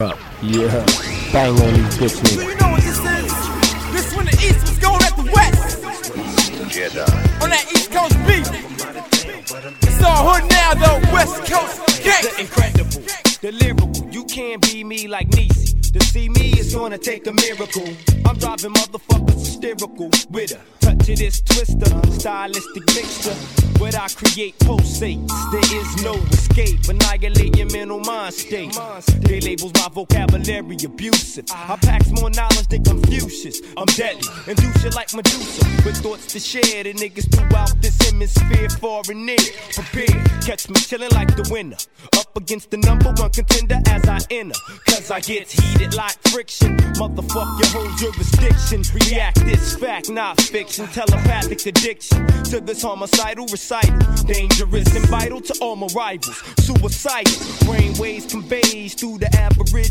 Yeah, bang on these bitch So niggas. you know what this is? This when the East was going at the West. On that East Coast beat. It's all hood now though, West Coast gang. The incredible, the lyrical, you can't be me like Niecy. To see me is gonna take a miracle. I'm driving motherfuckers hysterical with a touch of this twister, stylistic mixture. What I create pulsates, there is no escape. Annihilate your mental mind state. They labels my vocabulary abusive. I pack more knowledge than Confucius. I'm deadly and do shit like Medusa, with thoughts to share. The niggas throughout this hemisphere, far and near. Prepare, catch me chillin' like the winner, up against the number one contender as I enter. Cause I get heated like friction. Motherfuck your whole jurisdiction. React this fact, not fiction. Telepathic addiction to this homicidal recital. Dangerous and vital to all my rivals. Suicidal brainwaves conveys through the average